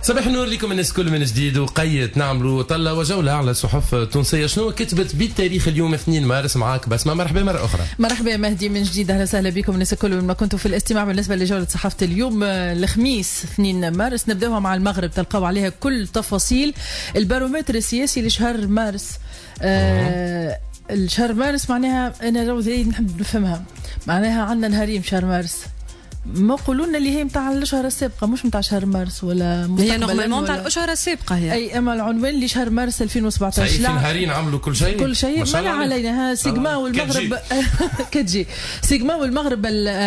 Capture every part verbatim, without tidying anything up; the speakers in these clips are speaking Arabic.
صباح النور لكم الناس كل من جديد وقيت نعملوا طلة وجولة على الصحف التونسية. شنو كتبت بالتاريخ اليوم اثنين مارس؟ معاك بسمة. مرحبا مرة أخرى. مرحبا مهدي من جديد، أهلا وسهلا بكم الناس الكل ما كنتوا في الاستماع. بالنسبة لجولة صحافة اليوم الخميس اثنين مارس نبداوها مع المغرب، تلقاو عليها كل تفاصيل البارومتر السياسي لشهر مارس. آه الشهر مارس معناها أنا لو زي نحب نفهمها، معناها عندنا نهارين شهر مارس، ما قولونا اللي هي متاع الاشهر السابقه مش متاع شهر مارس ولا هي نورمالمون متاع الاشهر السابقه هي. اي اما العنوان لشهر مارس ألفين وسبعطاش. صحيح في نهارين عملوا كل شيء كل شيء ما علينا. ها سيجما والمغرب كتجي سيجما والمغرب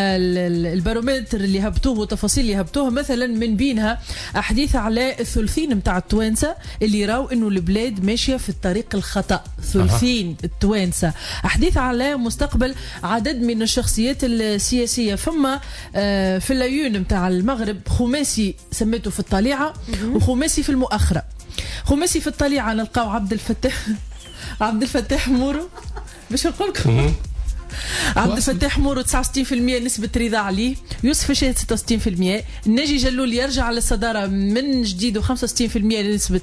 البارومتر اللي هبطوه وتفاصيل اللي هبطوها، مثلا من بينها احاديث على الثلثين متاع التوانسه اللي راوا انه البلاد ماشيه في الطريق الخطا. ثلثين التوانسه. احاديث على مستقبل عدد من الشخصيات السياسيه. فما في اللايون متاع المغرب خماسي سميته في الطليعة وخماسي في المؤخرة. خماسي في الطليعة نلقاو عبد الفتاح عبد الفتاح مورو باش نقول لكم عبد الفتاح مورو تسعة وستين بالمئة نسبة رضا عليه، يوسف الشاهد ستة وستين بالمئة، الناجي جلول يرجع على الصدارة من جديد وخمسة وستين بالمئة نسبة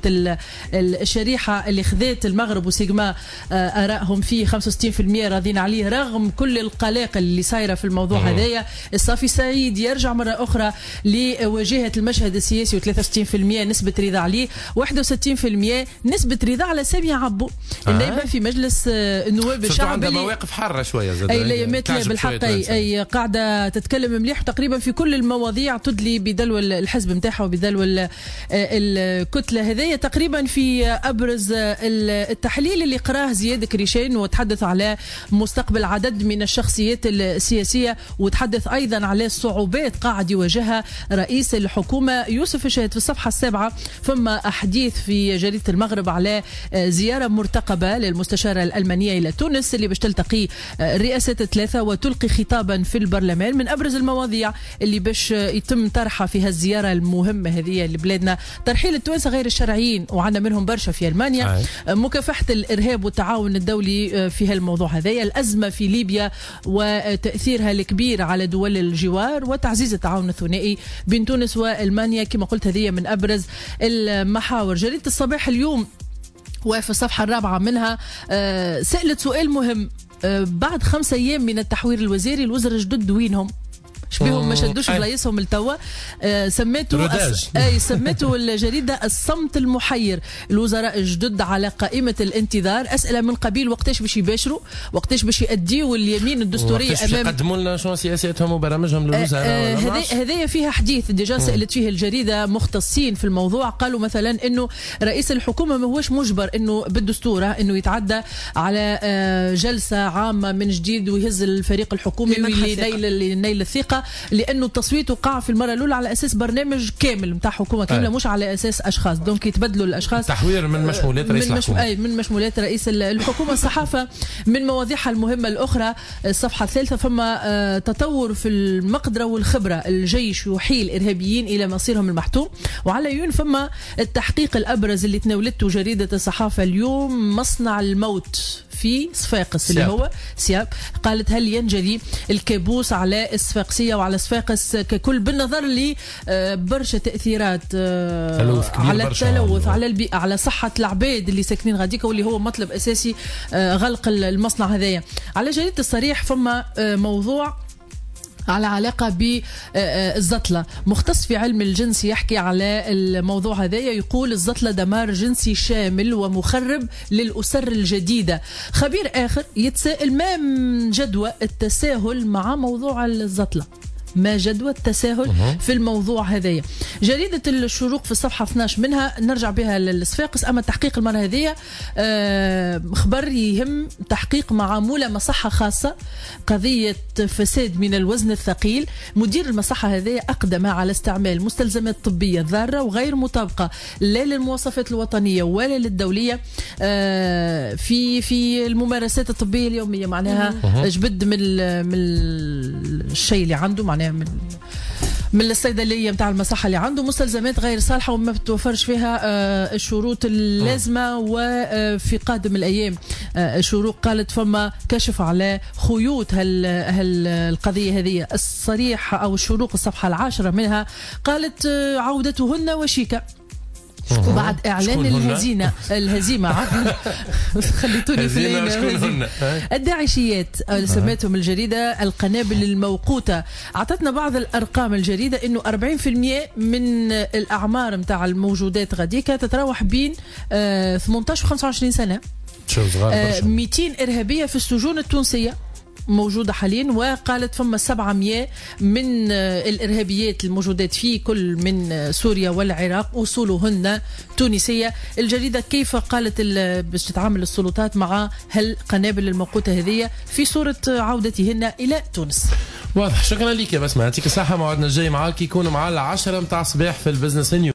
الشريحة اللي خذات المغرب وسيجما آرائهم فيه خمسة وستين بالمئة راضين عليه رغم كل القلاقل اللي صايرة في الموضوع هذايا. الصافي سعيد يرجع مرة أخرى لواجهة المشهد السياسي وثلاثة وستين بالمئة نسبة رضا عليه، واحد وستين بالمئة نسبة رضا على سامية عبو النائبة في مجلس النواب الشعبي. عندها مواقف حارة شوية اي ليامات بالحق اي قاعده تتكلم مليح تقريبا في كل المواضيع، تدلي بدلو الحزب نتاعها وبدلو الكتله هذيا. تقريبا في ابرز التحليل اللي قراه زياد كريشين وتحدث على مستقبل عدد من الشخصيات السياسيه، وتحدث ايضا على الصعوبات قاعد يواجهها رئيس الحكومه يوسف الشاهد. في الصفحه السابعه ثم احاديث في جريده المغرب على زياره مرتقبه للمستشاره الالمانيه الى تونس اللي باش تلتقي رئاسة ثلاثة وتلقي خطابا في البرلمان. من أبرز المواضيع اللي باش يتم طرحها في هالزيارة المهمة هذه لبلادنا ترحيل التوانسة غير الشرعيين وعندنا منهم برشا في ألمانيا، مكافحة الإرهاب والتعاون الدولي في هالموضوع هذايا، الأزمة في ليبيا وتأثيرها الكبير على دول الجوار، وتعزيز التعاون الثنائي بين تونس وألمانيا. كما قلت هذه من أبرز المحاور. جريدة الصباح اليوم وفي الصفحة الرابعة منها سألت سؤال مهم، بعد خمسة أيام من التحوير الوزاري الوزراء جدد وينهم؟ شبيهم ما شدوش بلايصهم التوا. آه سميته أس... اي سميته الجريده الصمت المحير. الوزراء الجدد على قائمه الانتظار، اسئله من قبيل وقتاش باش يباشروا، وقتاش باش يأديوا اليمين الدستوريه امام يقدموا لنا شنو سياساتهم وبرامجهم للوزراء. هذه آه آه فيها حديث ديجا سالت فيه الجريده مختصين في الموضوع، قالوا مثلا انه رئيس الحكومه ما هوش مجبر انه بالدستور انه يتعدى على آه جلسه عامه من جديد ويهز الفريق الحكومي لنيل الثقه، لانه التصويت وقع في المره الاولى على اساس برنامج كامل نتاع حكومه كامله مش على اساس اشخاص. دونك يتبدلوا الاشخاص. تحوير من مشمولات رئيس من الحكومه. اي من مشمولات رئيس الحكومه. الصحافه من مواضيعها المهمه الاخرى الصفحه الثالثه فما تطور في المقدره والخبره، الجيش يحيل ارهابيين الى مصيرهم المحتوم. وعلى يون فما التحقيق الابرز اللي تناولته جريده الصحافه اليوم، مصنع الموت في صفاقس اللي هو سياب. قالت هل ينجلي الكابوس على الصفاقسيه وعلى صفاقس ككل بالنظر لي برشا تاثيرات على التلوث على البيئه على صحه العباد اللي ساكنين غاديكا، واللي هو مطلب اساسي غلق المصنع هذايا. على جريده الصريح فما موضوع على علاقة بالزطلة، مختص في علم الجنس يحكي على الموضوع هذايا، يقول الزطلة دمار جنسي شامل ومخرب للأسر الجديدة. خبير آخر يتساءل ما جدوى التساهل مع موضوع الزطلة، ما جدوى التساهل في الموضوع هذايا. جريدة الشروق في الصفحة اثناش منها نرجع بها للصفاقس. أما التحقيق المرة هذية آه خبر يهم تحقيق مع مولى مصحة خاصة، قضية فساد من الوزن الثقيل. مدير المصحة هذية أقدم على استعمال مستلزمات طبية ضارة وغير مطابقة لا للمواصفات الوطنية ولا للدولية آه في في الممارسات الطبية اليومية. معناها جبد من من الشيء اللي عنده، معناها من من الصيدليه نتاع المصحه اللي عنده مستلزمات غير صالحه وما بتوفرش فيها الشروط اللازمه. وفي قادم الايام الشروق قالت فما كشف على خيوط هال هالقضيه هذه. الصريح او الشروق الصفحه العاشره منها قالت عودتهن وشيكه، بعد اعلان الهزيمه الهزيمه عفوا خليتوني في الليل. الداعشيات سميتهم الجريده القنابل الموقوته. اعطتنا بعض الارقام الجريده انه أربعين بالمئة من الاعمار نتاع الموجودات غاديك تتراوح بين ثمانية عشر و خمسة وعشرين سنه. مئتين ارهابيه في السجون التونسيه موجودة حاليا، وقالت فما سبعمئة من الإرهابيات الموجودات في كل من سوريا والعراق أصولهن تونسية. الجريدة كيف قالت باش تتعامل السلطات مع هالقنابل الموقوتة هذه في صورة عودتهن إلى تونس؟ واضح. شكرا لك يا بسمة، يعطيك الصحة. موعدنا الجاي معاك يكون مع العشرة متاع الصباح في البزنس نيو.